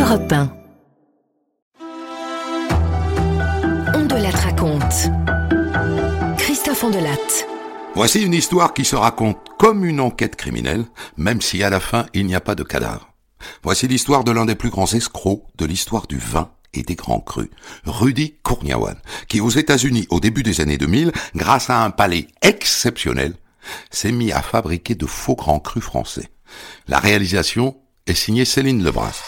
Europe 1. On de la raconte. Christophe Ondelatte. Voici une histoire qui se raconte comme une enquête criminelle, même si à la fin il n'y a pas de cadavre. Voici l'histoire de l'un des plus grands escrocs de l'histoire du vin et des grands crus, Rudy Kurniawan, qui aux États-Unis au début des années 2000, grâce à un palais exceptionnel, s'est mis à fabriquer de faux grands crus français. La réalisation est signée Céline Lebras.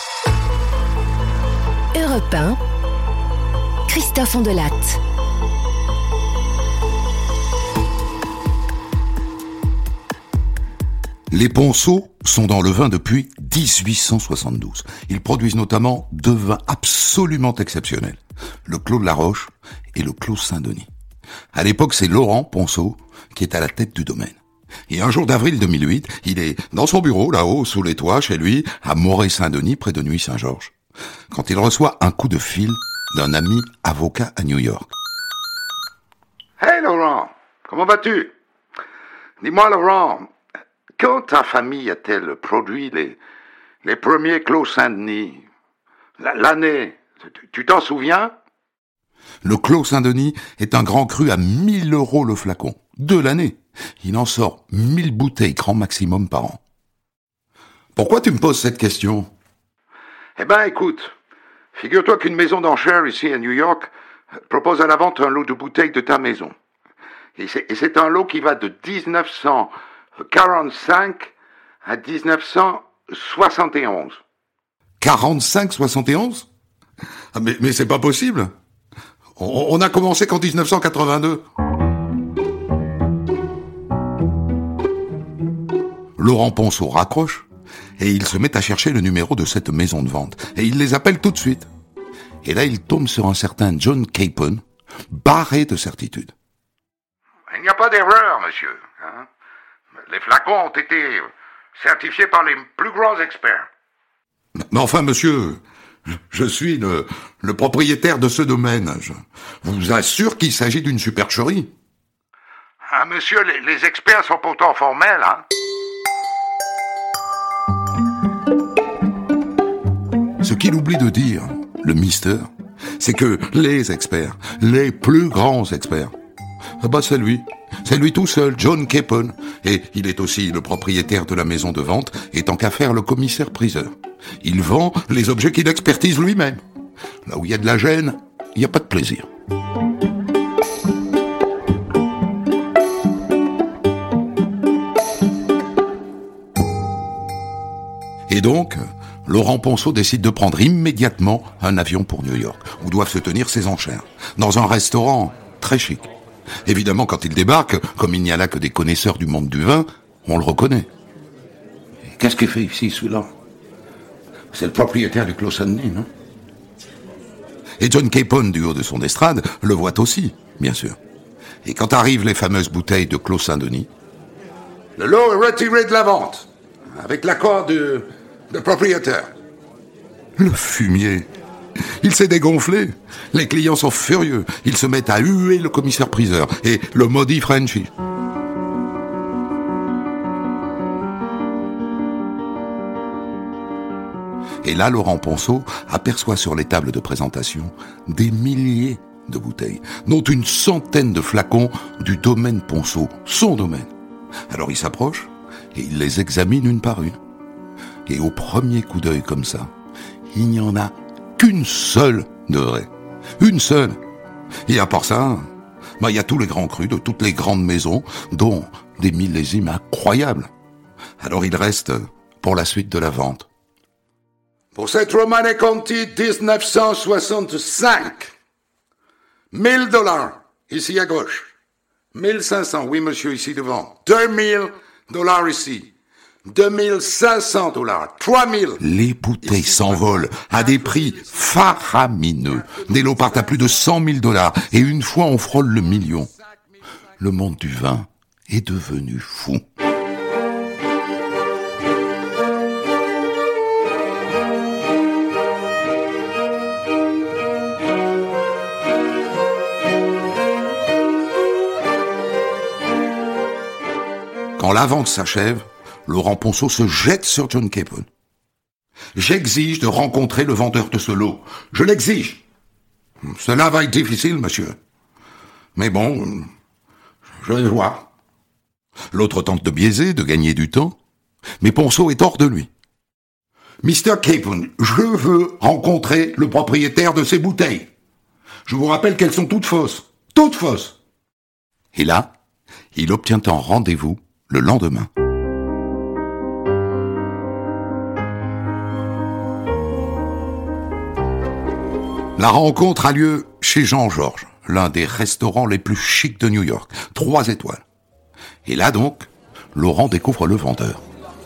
Europe 1, Christophe Ondelatte. Les Ponceau sont dans le vin depuis 1872. Ils produisent notamment deux vins absolument exceptionnels, le Clos de la Roche et le Clos Saint-Denis. À l'époque, c'est Laurent Ponceau qui est à la tête du domaine. Et un jour d'avril 2008, il est dans son bureau, là-haut, sous les toits, chez lui, à Moret-Saint-Denis, près de Nuits-Saint-Georges, quand il reçoit un coup de fil d'un ami avocat à New York. « Hey Laurent, comment vas-tu? Dis-moi Laurent, quand ta famille a-t-elle produit les premiers Clos Saint-Denis? L'année, tu t'en souviens? » Le Clos Saint-Denis est un grand cru à 1 000 € le flacon, de l'année. Il en sort 1000 bouteilles grand maximum par an. Pourquoi tu me poses cette question? Eh ben écoute, figure-toi qu'une maison d'enchères ici à New York propose à la vente un lot de bouteilles de ta maison. Et c'est un lot qui va de 1945 à 1971. 45-71? Ah, mais c'est pas possible. On a commencé qu'en 1982. Laurent Ponceau raccroche et il se met à chercher le numéro de cette maison de vente. Et il les appelle tout de suite. Et là, il tombe sur un certain John Capon, barré de certitude. Il n'y a pas d'erreur, monsieur. Hein? Les flacons ont été certifiés par les plus grands experts. Mais enfin, monsieur, je suis le propriétaire de ce domaine. Je vous assure qu'il s'agit d'une supercherie. Ah, monsieur, les experts sont pourtant formels, hein? Ce qu'il oublie de dire, le mister, c'est que les experts, les plus grands experts, c'est lui tout seul, John Capon, et il est aussi le propriétaire de la maison de vente, et tant qu'à faire le commissaire-priseur. Il vend les objets qu'il expertise lui-même. Là où il y a de la gêne, il n'y a pas de plaisir. Et donc, Laurent Ponceau décide de prendre immédiatement un avion pour New York, où doivent se tenir ses enchères, dans un restaurant très chic. Évidemment, quand il débarque, comme il n'y a là que des connaisseurs du monde du vin, on le reconnaît. Qu'est-ce qu'il fait ici, celui-là? C'est le propriétaire du Clos Saint-Denis, non? Et John Capon, du haut de son estrade, le voit aussi, bien sûr. Et quand arrivent les fameuses bouteilles de Clos Saint-Denis... Le lot est retiré de la vente, avec l'accord du propriétaire. Le fumier, il s'est dégonflé. Les clients sont furieux. Ils se mettent à huer le commissaire-priseur et le maudit Frenchie. Et là, Laurent Ponceau aperçoit sur les tables de présentation des milliers de bouteilles, dont une centaine de flacons du domaine Ponceau, son domaine. Alors il s'approche et il les examine une par une. Et au premier coup d'œil comme ça, il n'y en a qu'une seule de vraie. Une seule. Et à part ça, il y a tous les grands crus de toutes les grandes maisons, dont des millésimes incroyables. Alors il reste pour la suite de la vente. Pour cette Romane Conti 1965, 1 000 $, ici à gauche. 1 500, oui monsieur, ici devant. 2 000 $ ici. 2 500 $, 3 000. Les bouteilles s'envolent à des prix faramineux. Des lots partent à plus de 100 000 $. Et une fois, on frôle le million. Le monde du vin est devenu fou. Quand la vente s'achève, Laurent Ponceau se jette sur John Capon. J'exige de rencontrer le vendeur de ce lot. Je l'exige. Cela va être difficile, monsieur. Mais bon, je vais voir. L'autre tente de biaiser, de gagner du temps, mais Ponceau est hors de lui. Mr. Capon, je veux rencontrer le propriétaire de ces bouteilles. Je vous rappelle qu'elles sont toutes fausses. Toutes fausses. Et là, il obtient un rendez-vous le lendemain. La rencontre a lieu chez Jean-Georges, l'un des restaurants les plus chics de New York, 3 étoiles. Et là donc, Laurent découvre le vendeur.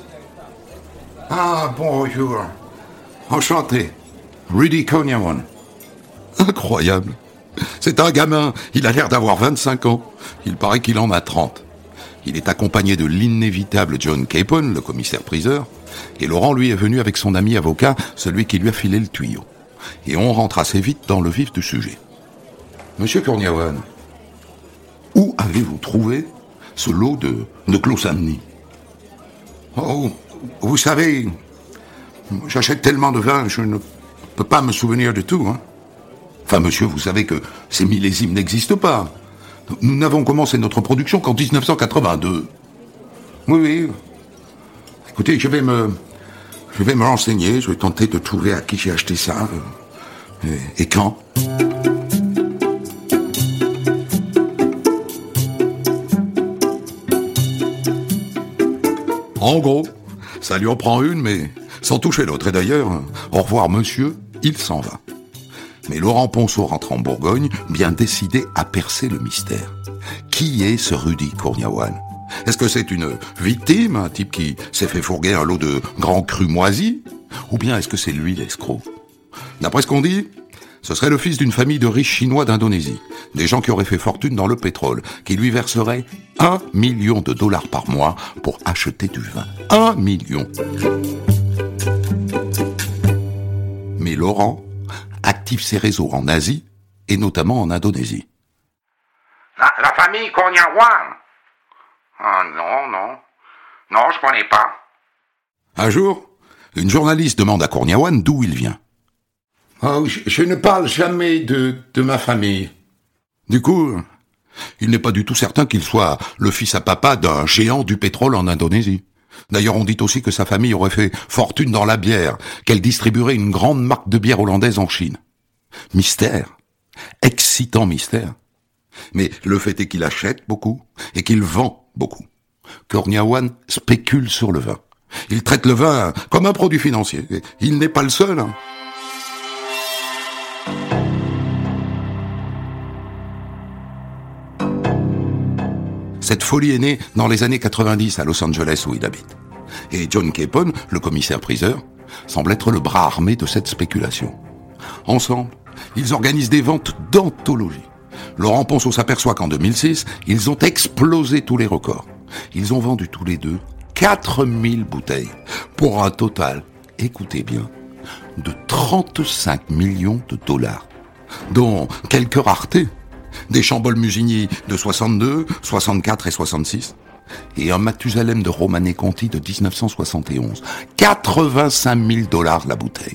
Ah, bonjour. Enchanté. Rudy Cornyawan. Incroyable. C'est un gamin. Il a l'air d'avoir 25 ans. Il paraît qu'il en a 30. Il est accompagné de l'inévitable John Capon, le commissaire-priseur. Et Laurent, lui, est venu avec son ami avocat, celui qui lui a filé le tuyau. Et on rentre assez vite dans le vif du sujet. Monsieur Cornyawan, où avez-vous trouvé ce lot de Clos Saint-Denis? Oh, vous savez, j'achète tellement de vin, je ne peux pas me souvenir de tout. Enfin, monsieur, vous savez que ces millésimes n'existent pas. Nous n'avons commencé notre production qu'en 1982. Oui. Écoutez, je vais me renseigner, je vais tenter de trouver à qui j'ai acheté ça. Et quand? En gros, ça lui en prend une, mais sans toucher l'autre. Et d'ailleurs, au revoir monsieur, il s'en va. Mais Laurent Ponceau rentre en Bourgogne, bien décidé à percer le mystère. Qui est ce Rudy Cornyawan? Est-ce que c'est une victime, un type qui s'est fait fourguer un lot de grands crus moisis? Ou bien est-ce que c'est lui l'escroc? D'après ce qu'on dit, ce serait le fils d'une famille de riches chinois d'Indonésie. Des gens qui auraient fait fortune dans le pétrole, qui lui verseraient $1 million par mois pour acheter du vin. 1 million. Mais Laurent active ses réseaux en Asie et notamment en Indonésie. La famille Cornyawan? Ah non, je connais pas. Un jour, une journaliste demande à Cornyawan d'où il vient. Oh, je ne parle jamais de ma famille. Du coup, il n'est pas du tout certain qu'il soit le fils à papa d'un géant du pétrole en Indonésie. D'ailleurs, on dit aussi que sa famille aurait fait fortune dans la bière, qu'elle distribuerait une grande marque de bière hollandaise en Chine. Mystère. Excitant mystère. Mais le fait est qu'il achète beaucoup et qu'il vend beaucoup. Cornyawan spécule sur le vin. Il traite le vin comme un produit financier. Et il n'est pas le seul. Cette folie est née dans les années 90 à Los Angeles où il habite. Et John Capon, le commissaire-priseur, semble être le bras armé de cette spéculation. Ensemble, ils organisent des ventes d'anthologie. Laurent Ponceau s'aperçoit qu'en 2006, ils ont explosé tous les records. Ils ont vendu tous les deux 4000 bouteilles, pour un total, écoutez bien, de 35 millions de dollars, dont quelques raretés, des Chambolle Musigny de 62, 64 et 66, et un Mathusalem de Romanée Conti de 1971. 85 000 $ la bouteille.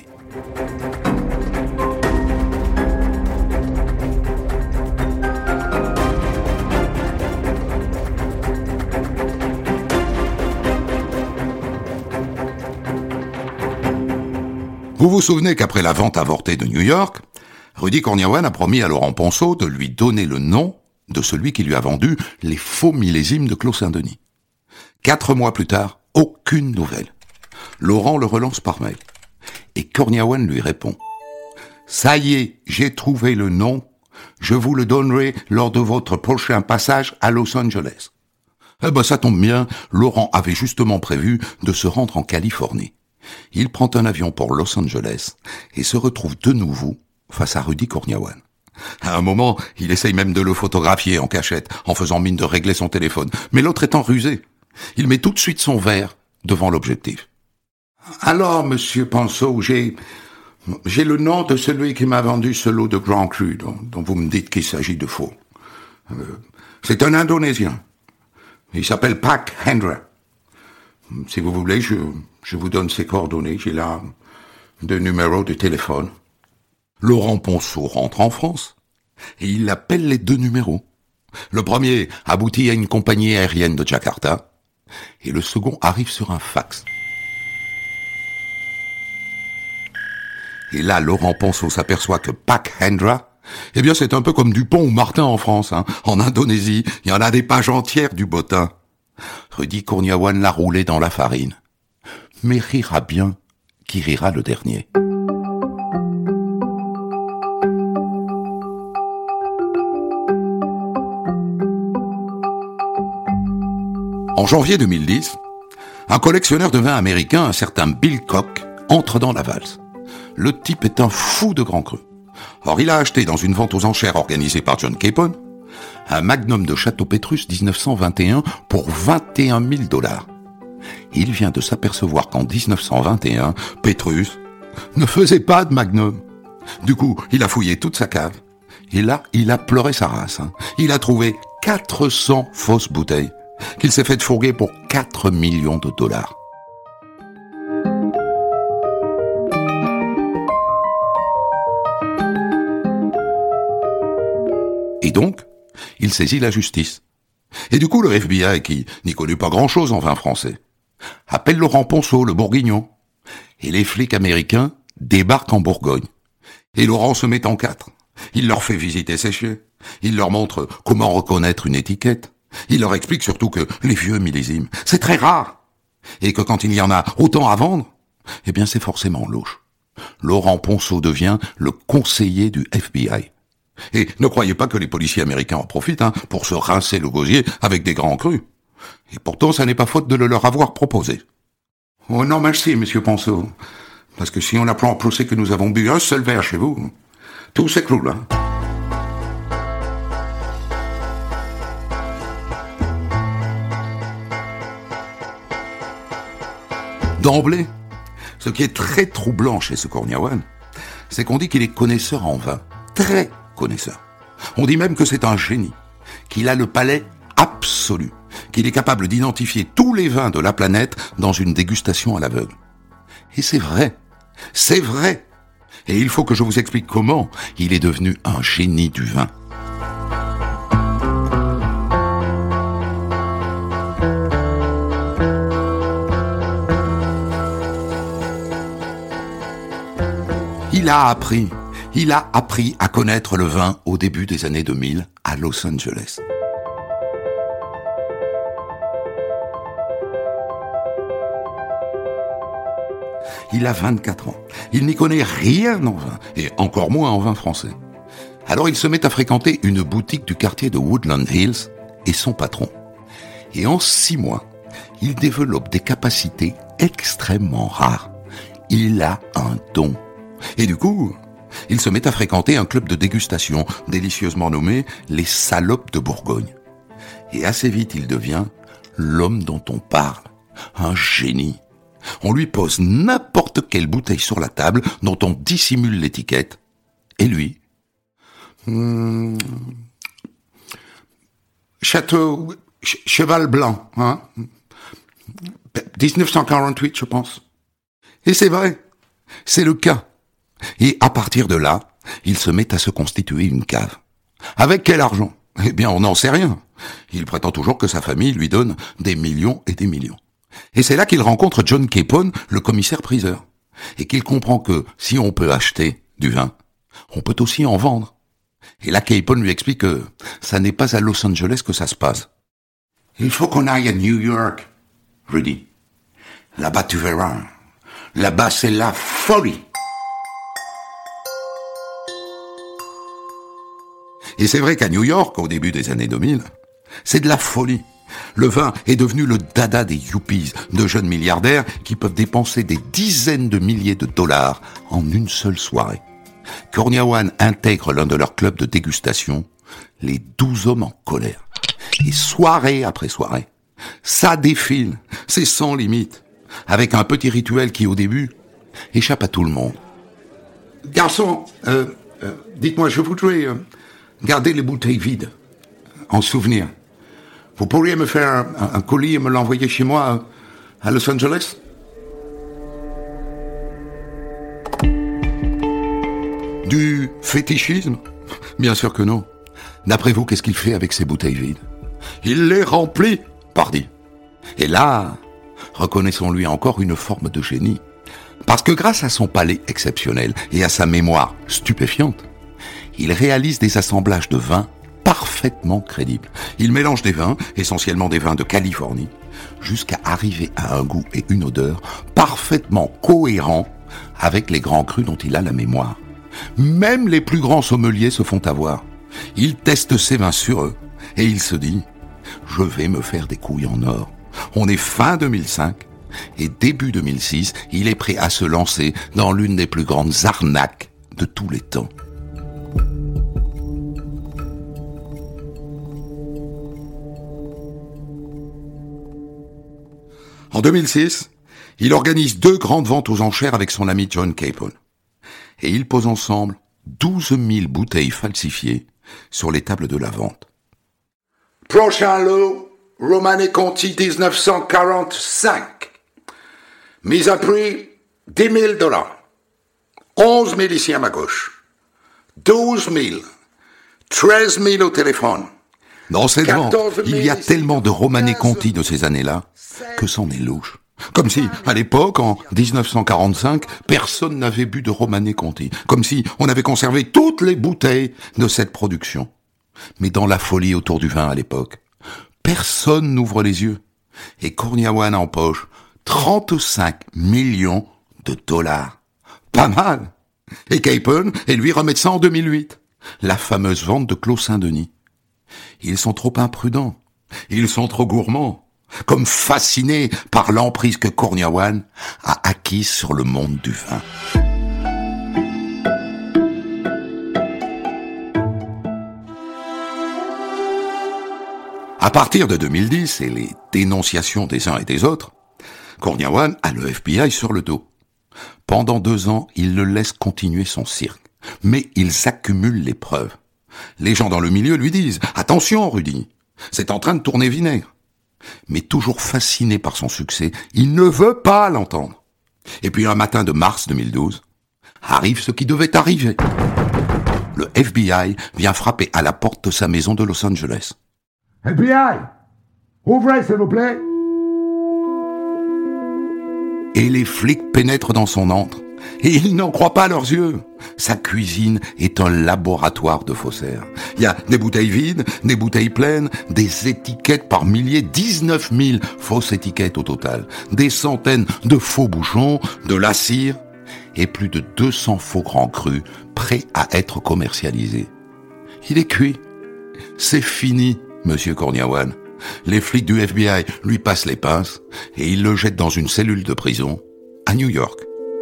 Vous vous souvenez qu'après la vente avortée de New York, Rudy Cornyawan a promis à Laurent Ponceau de lui donner le nom de celui qui lui a vendu les faux millésimes de Clos Saint-Denis. 4 mois plus tard, aucune nouvelle. Laurent le relance par mail. Et Cornyawan lui répond « Ça y est, j'ai trouvé le nom, je vous le donnerai lors de votre prochain passage à Los Angeles. » Eh ben ça tombe bien, Laurent avait justement prévu de se rendre en Californie. Il prend un avion pour Los Angeles et se retrouve de nouveau face à Rudy Cornyawan. À un moment, il essaye même de le photographier en cachette, en faisant mine de régler son téléphone. Mais l'autre étant rusé, il met tout de suite son verre devant l'objectif. « Alors, monsieur Ponceau, j'ai le nom de celui qui m'a vendu ce lot de Grand Cru dont vous me dites qu'il s'agit de faux. C'est un Indonésien. Il s'appelle Pak Hendra. Si vous voulez, je vous donne ses coordonnées. J'ai là de numéro de téléphone. Laurent Ponceau rentre en France et il appelle les 2 numéros. Le premier aboutit à une compagnie aérienne de Jakarta et le second arrive sur un fax. Et là, Laurent Ponceau s'aperçoit que Pak Hendra, eh bien c'est un peu comme Dupont ou Martin en France. En Indonésie, il y en a des pages entières du bottin. Rudy Kurniawan l'a roulé dans la farine. Mais rira bien qui rira le dernier. En janvier 2010, un collectionneur de vin américain, un certain Bill Koch, entre dans la valse. Le type est un fou de grand cru. Or, il a acheté dans une vente aux enchères organisée par John Capon un magnum de Château Pétrus 1921 pour $21,000. Il vient de s'apercevoir qu'en 1921, Pétrus ne faisait pas de magnum. Du coup, il a fouillé toute sa cave. Et là, il a pleuré sa race. Il a trouvé 400 fausses bouteilles qu'il s'est fait fourguer pour $4 millions. Et donc, il saisit la justice. Et du coup, le FBI, qui n'y connaît pas grand-chose en vin français, appelle Laurent Ponceau, le bourguignon. Et les flics américains débarquent en Bourgogne. Et Laurent se met en 4. Il leur fait visiter ses chais. Il leur montre comment reconnaître une étiquette. Il leur explique surtout que les vieux millésimes, c'est très rare. Et que quand il y en a autant à vendre, eh bien c'est forcément louche. Laurent Ponceau devient le conseiller du FBI. Et ne croyez pas que les policiers américains en profitent pour se rincer le gosier avec des grands crus. Et pourtant, ça n'est pas faute de le leur avoir proposé. Oh non, merci, monsieur Ponceau. Parce que si on apprend au procès que nous avons bu un seul verre chez vous, tout s'écroule, D'emblée, ce qui est très troublant chez ce Kurniawan, c'est qu'on dit qu'il est connaisseur en vin. Très connaisseur. On dit même que c'est un génie, qu'il a le palais absolu, qu'il est capable d'identifier tous les vins de la planète dans une dégustation à l'aveugle. Et c'est vrai. C'est vrai. Et il faut que je vous explique comment il est devenu un génie du vin. Il a appris à connaître le vin au début des années 2000 à Los Angeles. Il a 24 ans. Il n'y connaît rien en vin, et encore moins en vin français. Alors il se met à fréquenter une boutique du quartier de Woodland Hills et son patron. Et en 6 mois, il développe des capacités extrêmement rares. Il a un don. Et du coup, il se met à fréquenter un club de dégustation délicieusement nommé les Salopes de Bourgogne. Et assez vite, il devient l'homme dont on parle, un génie. On lui pose n'importe quelle bouteille sur la table dont on dissimule l'étiquette. Et lui, Château Cheval Blanc, 1948, je pense. Et c'est vrai, c'est le cas. Et à partir de là, il se met à se constituer une cave. Avec quel argent ? Eh bien, on n'en sait rien. Il prétend toujours que sa famille lui donne des millions et des millions. Et c'est là qu'il rencontre John Capon, le commissaire-priseur. Et qu'il comprend que si on peut acheter du vin, on peut aussi en vendre. Et là, Capon lui explique que ça n'est pas à Los Angeles que ça se passe. Il faut qu'on aille à New York, Rudy. Là-bas, tu verras. Là-bas, c'est la folie. Et c'est vrai qu'à New York, au début des années 2000, c'est de la folie. Le vin est devenu le dada des yuppies, de jeunes milliardaires qui peuvent dépenser des dizaines de milliers de dollars en une seule soirée. Kurniawan intègre l'un de leurs clubs de dégustation, les 12 hommes en colère. Et soirée après soirée, ça défile, c'est sans limite, avec un petit rituel qui, au début, échappe à tout le monde. Garçon, dites-moi, je voudrais garder les bouteilles vides, en souvenir. Vous pourriez me faire un colis et me l'envoyer chez moi à Los Angeles ? Du fétichisme? Bien sûr que non. D'après vous, qu'est-ce qu'il fait avec ces bouteilles vides? Il les remplit, pardi. Et là, reconnaissons-lui encore une forme de génie. Parce que grâce à son palais exceptionnel et à sa mémoire stupéfiante, il réalise des assemblages de vins parfaitement crédibles. Il mélange des vins, essentiellement des vins de Californie, jusqu'à arriver à un goût et une odeur parfaitement cohérents avec les grands crus dont il a la mémoire. Même les plus grands sommeliers se font avoir. Il teste ses vins sur eux et il se dit « Je vais me faire des couilles en or ». On est fin 2005 et début 2006, il est prêt à se lancer dans l'une des plus grandes arnaques de tous les temps. En 2006, il organise 2 grandes ventes aux enchères avec son ami John Capon. Et ils posent ensemble 12 000 bouteilles falsifiées sur les tables de la vente. Prochain lot, Romanée Conti 1945. Mise à prix, $10 000. 11 000 ici à ma gauche. 12 000. 13 000 au téléphone. Dans cette vente, il y a tellement de Romanée Conti de ces années-là que c'en est louche. Comme si, à l'époque, en 1945, personne n'avait bu de Romanée Conti. Comme si on avait conservé toutes les bouteilles de cette production. Mais dans la folie autour du vin à l'époque, personne n'ouvre les yeux. Et Kourniawan empoche 35 millions de dollars. Pas mal. Et Capon, et lui remettent ça en 2008. La fameuse vente de Clos Saint-Denis. Ils sont trop imprudents. Ils sont trop gourmands. Comme fascinés par l'emprise que Kourniawan a acquise sur le monde du vin. À partir de 2010 et les dénonciations des uns et des autres, Kourniawan a le FBI sur le dos. Pendant 2 ans, il le laisse continuer son cirque. Mais ils accumulent les preuves. Les gens dans le milieu lui disent « Attention, Rudy, c'est en train de tourner vinaigre ». Mais toujours fasciné par son succès, il ne veut pas l'entendre. Et puis un matin de mars 2012, arrive ce qui devait arriver. Le FBI vient frapper à la porte de sa maison de Los Angeles. FBI, ouvrez s'il vous plaît. Et les flics pénètrent dans son antre. Et ils n'en croient pas leurs yeux. Sa cuisine est un laboratoire de faussaires. Il y a des bouteilles vides, des bouteilles pleines, des étiquettes par milliers, 19 000 fausses étiquettes au total, des centaines de faux bouchons, de la cire, et plus de 200 faux grands crus prêts à être commercialisés. Il est cuit. C'est fini, monsieur Kourniawan. Les flics du FBI lui passent les pinces et ils le jettent dans une cellule de prison à New York.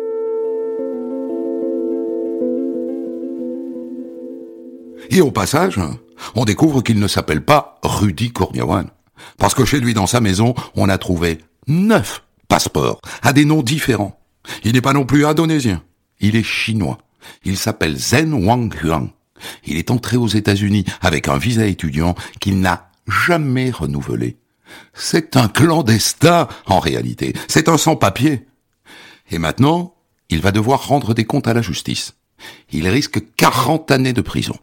Et au passage, on découvre qu'il ne s'appelle pas Rudy Kourniawan. Parce que chez lui, dans sa maison, on a trouvé 9 passeports à des noms différents. Il n'est pas non plus indonésien. Il est chinois. Il s'appelle Zhen Wanghuang. Il est entré aux États-Unis avec un visa étudiant qu'il n'a jamais renouvelé. C'est un clandestin, en réalité. C'est un sans-papier. Et maintenant, il va devoir rendre des comptes à la justice. Il risque 40 années de prison.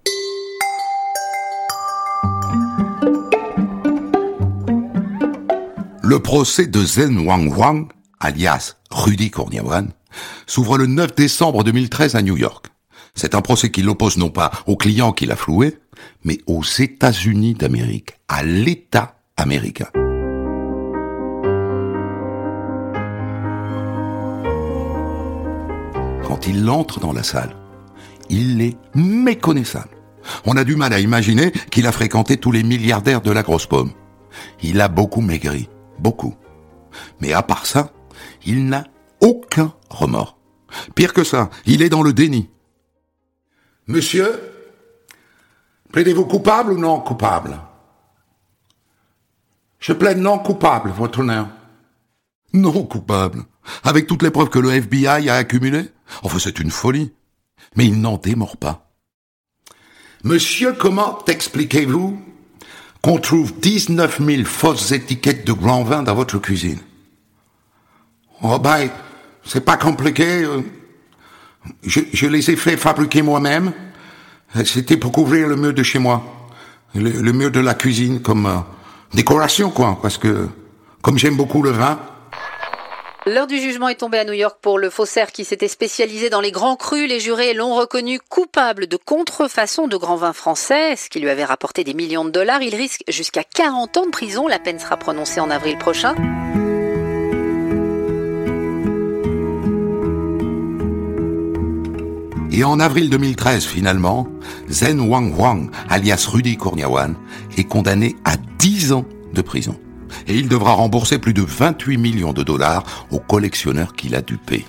Le procès de Zhen Wanghuang, alias Rudy Kourniawan, s'ouvre le 9 décembre 2013 à New York. C'est un procès qui l'oppose non pas au client qui l'a floué, mais aux États-Unis d'Amérique, à l'État américain. Quand il entre dans la salle, il est méconnaissable. On a du mal à imaginer qu'il a fréquenté tous les milliardaires de la grosse pomme. Il a beaucoup maigri, beaucoup. Mais à part ça, il n'a aucun remords. Pire que ça, il est dans le déni. Monsieur, plaidez-vous coupable ou non coupable? Je plaide non coupable, votre honneur. Non coupable. Avec toutes les preuves que le FBI a accumulées. Enfin, c'est une folie. Mais il n'en démord pas. Monsieur, comment expliquez-vous qu'on trouve 19 000 fausses étiquettes de grand vin dans votre cuisine? Oh ben, c'est pas compliqué. Je les ai fait fabriquer moi-même. C'était pour couvrir le mur de chez moi. Le mur de la cuisine comme décoration, quoi. Parce que, comme j'aime beaucoup le vin... L'heure du jugement est tombée à New York pour le faussaire qui s'était spécialisé dans les grands crus. Les jurés l'ont reconnu coupable de contrefaçon de grands vins français, ce qui lui avait rapporté des millions de dollars. Il risque jusqu'à 40 ans de prison. La peine sera prononcée en avril prochain. Et en avril 2013, finalement, Zhen Wang, alias Rudy Kurniawan, est condamné à 10 ans de prison. Et il devra rembourser plus de 28 millions de dollars aux collectionneurs qu'il a dupés.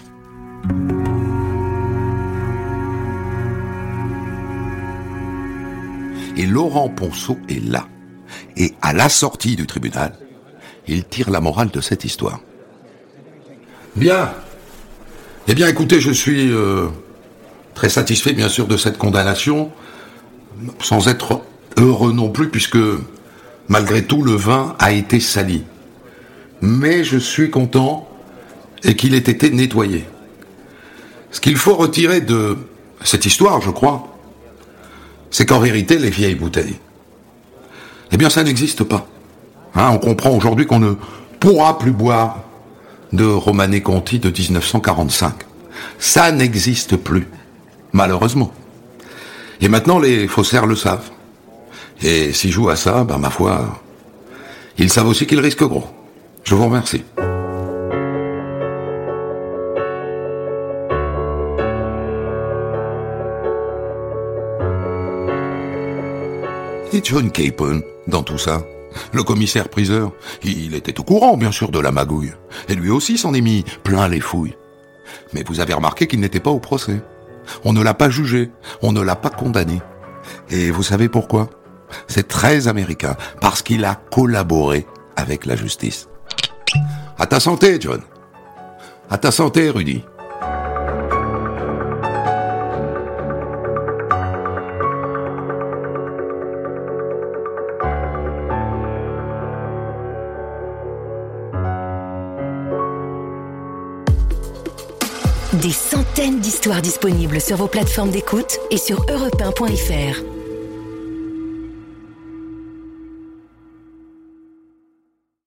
Et Laurent Ponceau est là. Et à la sortie du tribunal, il tire la morale de cette histoire. Bien. Eh bien, écoutez, je suis très satisfait, bien sûr, de cette condamnation, sans être heureux non plus, puisque... malgré tout, le vin a été sali. Mais je suis content et qu'il ait été nettoyé. Ce qu'il faut retirer de cette histoire, je crois, c'est qu'en vérité, les vieilles bouteilles, eh bien, ça n'existe pas. On comprend aujourd'hui qu'on ne pourra plus boire de Romanée Conti de 1945. Ça n'existe plus, malheureusement. Et maintenant, les faussaires le savent. Et s'ils jouent à ça, ma foi, ils savent aussi qu'ils risquent gros. Je vous remercie. Et John Capon, dans tout ça, le commissaire-priseur, il était au courant, bien sûr, de la magouille. Et lui aussi s'en est mis plein les fouilles. Mais vous avez remarqué qu'il n'était pas au procès. On ne l'a pas jugé, on ne l'a pas condamné. Et vous savez pourquoi ? C'est très américain, parce qu'il a collaboré avec la justice. À ta santé, John. À ta santé, Rudy. Des centaines d'histoires disponibles sur vos plateformes d'écoute et sur europe1.fr.